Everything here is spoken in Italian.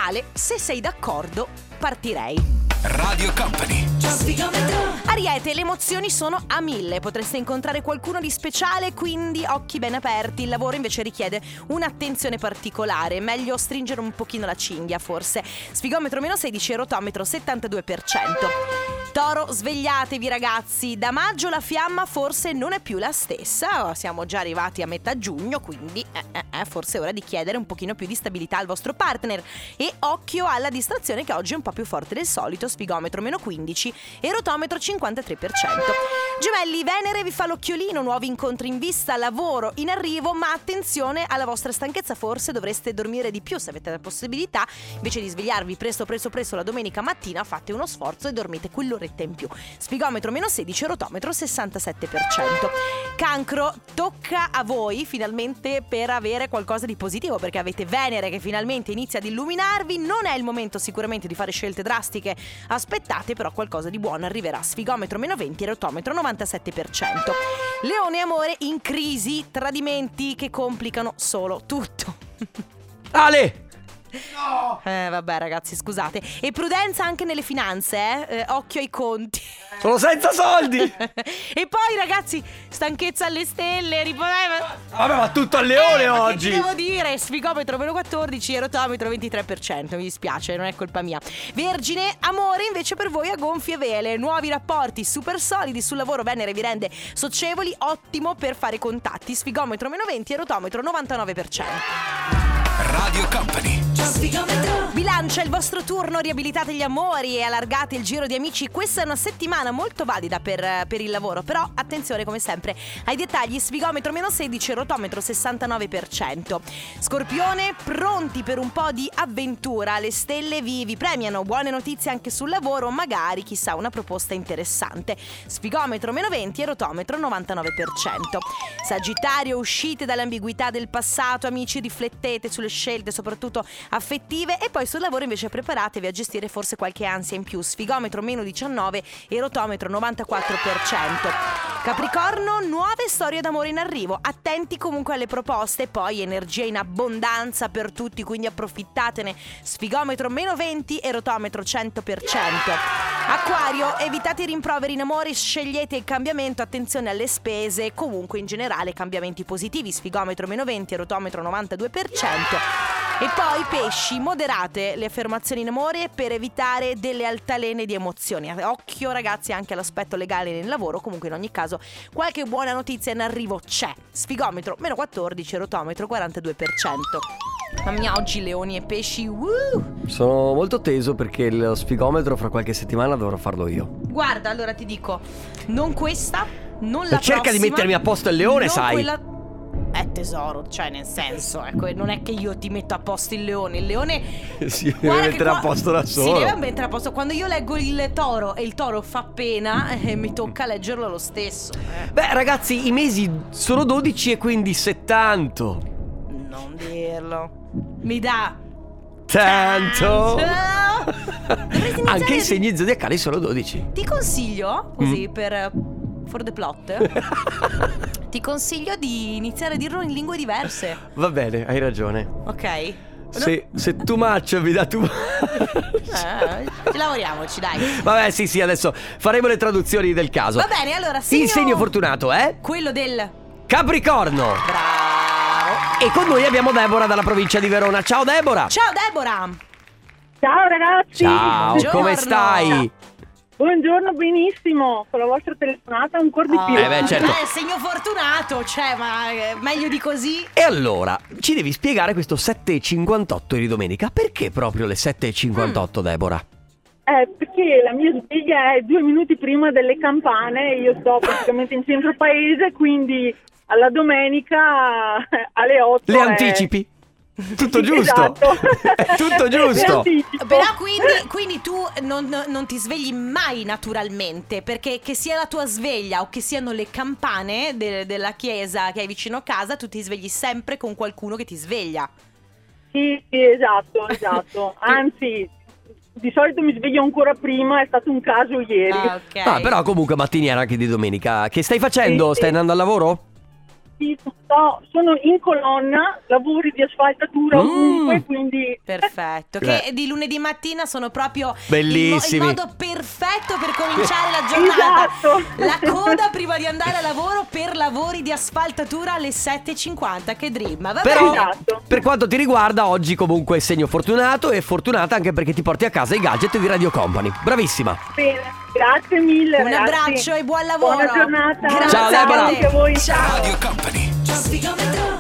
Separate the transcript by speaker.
Speaker 1: Ale, se sei d'accordo, partirei.
Speaker 2: Radio Company.
Speaker 1: Ariete, le emozioni sono a 1000. Potreste incontrare qualcuno di speciale, quindi occhi ben aperti. Il lavoro invece richiede un'attenzione particolare. Meglio stringere un pochino la cinghia, forse. Sfigometro -16, rotometro 72%. Toro, svegliatevi ragazzi. Da maggio la fiamma forse non è più la stessa. Siamo già arrivati a metà giugno, quindi forse è ora di chiedere un pochino più di stabilità al vostro partner. E occhio alla distrazione che oggi è un po' più forte del solito. Sfigometro -15 e rotometro 53%. Gemelli, Venere vi fa l'occhiolino, nuovi incontri in vista, lavoro in arrivo, ma attenzione alla vostra stanchezza, forse dovreste dormire di più se avete la possibilità. Invece di svegliarvi presto la domenica mattina, fate uno sforzo e dormite quell'oretta in più. Sfigometro -16, rotometro 67%. Cancro, tocca a voi finalmente per avere qualcosa di positivo, perché avete Venere che finalmente inizia ad illuminarvi. Non è il momento sicuramente di fare scelte drastiche, aspettate, però qualcosa di buono arriverà. Sfigometro -20 e rotometro 97%. Leone, amore in crisi, tradimenti che complicano solo tutto.
Speaker 3: Ale!
Speaker 2: No!
Speaker 1: Vabbè ragazzi, scusate. E prudenza anche nelle finanze, occhio ai conti.
Speaker 3: Sono senza soldi!
Speaker 1: E poi ragazzi, stanchezza alle stelle,
Speaker 3: Vabbè, ma tutto al leone
Speaker 1: ma
Speaker 3: oggi!
Speaker 1: che ti devo dire? Sfigometro -14 e rotometro 23%. Mi dispiace, non è colpa mia. Vergine, amore invece per voi a gonfie vele. Nuovi rapporti super solidi sul lavoro. Venere vi rende socievoli, ottimo per fare contatti. Sfigometro -20 e rotometro 99%.
Speaker 2: Radio Company.
Speaker 1: Bilancia, il vostro turno, riabilitate gli amori e allargate il giro di amici. Questa è una settimana molto valida per il lavoro, però attenzione come sempre ai dettagli. Sfigometro -16, rotometro 69%. Scorpione, pronti per un po' di avventura, le stelle vi premiano, buone notizie anche sul lavoro, magari chissà una proposta interessante. Sfigometro -20 e rotometro 99%. Sagittario, uscite dall'ambiguità del passato, amici, riflettete sulle scelte soprattutto affettive, e poi sul lavoro invece preparatevi a gestire forse qualche ansia in più. Sfigometro -19 e rotometro 94%. Capricorno, nuove storie d'amore in arrivo, attenti comunque alle proposte, poi energia in abbondanza per tutti, quindi approfittatene. Sfigometro -20 e rotometro 100%. Acquario, evitate i rimproveri in amore, scegliete il cambiamento, attenzione alle spese, comunque in generale cambiamenti positivi. Sfigometro -20 e rotometro 92%. E poi pesci, moderate le affermazioni in amore per evitare delle altalene di emozioni. Occhio ragazzi anche all'aspetto legale nel lavoro, comunque in ogni caso qualche buona notizia in arrivo c'è. Sfigometro -14, rotometro 42%. Mamma mia, oggi leoni e pesci,
Speaker 3: Sono molto teso perché lo sfigometro fra qualche settimana dovrò farlo io.
Speaker 1: Guarda, allora ti dico, non questa, non la
Speaker 3: Cerca
Speaker 1: prossima,
Speaker 3: di mettermi a posto il leone,
Speaker 1: non
Speaker 3: sai.
Speaker 1: quella... tesoro, cioè nel senso, ecco, non è che io ti metto a posto il leone
Speaker 3: Si deve
Speaker 1: guarda che
Speaker 3: mettere a posto da solo.
Speaker 1: Si deve mettere a posto. Quando io leggo il toro e il toro fa pena, mi tocca leggerlo lo stesso.
Speaker 3: Beh ragazzi, i mesi sono 12 e quindi 70.
Speaker 1: Non dirlo. Mi dà
Speaker 3: tanto.
Speaker 1: Dovresti iniziare
Speaker 3: Anche i segni zodiacali sono 12.
Speaker 1: Ti consiglio, così per for the plot, ti consiglio di iniziare a dirlo in lingue diverse.
Speaker 3: Va bene, hai ragione.
Speaker 1: Ok?
Speaker 3: Se too much mi dà too much.
Speaker 1: Ci lavoriamoci, dai.
Speaker 3: Vabbè, sì, adesso faremo le traduzioni del caso.
Speaker 1: Va bene, allora
Speaker 3: Il segno fortunato è
Speaker 1: quello del
Speaker 3: Capricorno.
Speaker 1: Bravo.
Speaker 3: E con noi abbiamo Deborah dalla provincia di Verona. Ciao Deborah.
Speaker 1: Ciao Deborah.
Speaker 4: Ciao ragazzi.
Speaker 3: Ciao,
Speaker 1: Buongiorno.
Speaker 3: come stai?
Speaker 4: Buongiorno, benissimo. Con la vostra telefonata ancora di più.
Speaker 3: Beh, certo.
Speaker 1: Segno fortunato, cioè, ma meglio di così.
Speaker 3: E allora, ci devi spiegare questo 7:58 di domenica. Perché proprio le 7:58, Deborah?
Speaker 4: Perché la mia sveglia è 2 minuti prima delle campane. Io sto praticamente in centro paese, quindi alla domenica alle 8
Speaker 3: Le anticipi? Tutto giusto.
Speaker 4: Esatto.
Speaker 3: È tutto giusto.
Speaker 1: Però quindi tu non ti svegli mai naturalmente, perché che sia la tua sveglia o che siano le campane della chiesa che hai vicino a casa, tu ti svegli sempre con qualcuno che ti sveglia.
Speaker 4: Sì, esatto. Anzi, di solito mi sveglio ancora prima, è stato un caso ieri.
Speaker 1: Ok.
Speaker 3: Però comunque mattiniera anche di domenica. Che stai facendo?
Speaker 4: Sì.
Speaker 3: Stai andando al lavoro?
Speaker 4: Sì, sto sono in colonna, lavori di asfaltatura ovunque, quindi
Speaker 1: Perfetto, che di lunedì mattina sono proprio
Speaker 3: bellissimi.
Speaker 1: il modo perfetto per cominciare la giornata.
Speaker 4: Esatto.
Speaker 1: La coda prima di andare a lavoro per lavori di asfaltatura alle 7:50. Che dream. Va
Speaker 3: Però
Speaker 1: bene.
Speaker 4: Esatto.
Speaker 3: per quanto ti riguarda oggi comunque segno fortunato e fortunata anche perché ti porti a casa i gadget di Radio Company. Bravissima.
Speaker 4: bene, grazie mille
Speaker 1: Un
Speaker 4: ragazzi.
Speaker 1: abbraccio e buon lavoro.
Speaker 4: Buona giornata.
Speaker 1: Grazie
Speaker 3: Ciao,
Speaker 1: a
Speaker 3: Deborah.
Speaker 1: te.
Speaker 4: Anche a voi.
Speaker 1: Ciao.
Speaker 2: Radio Company.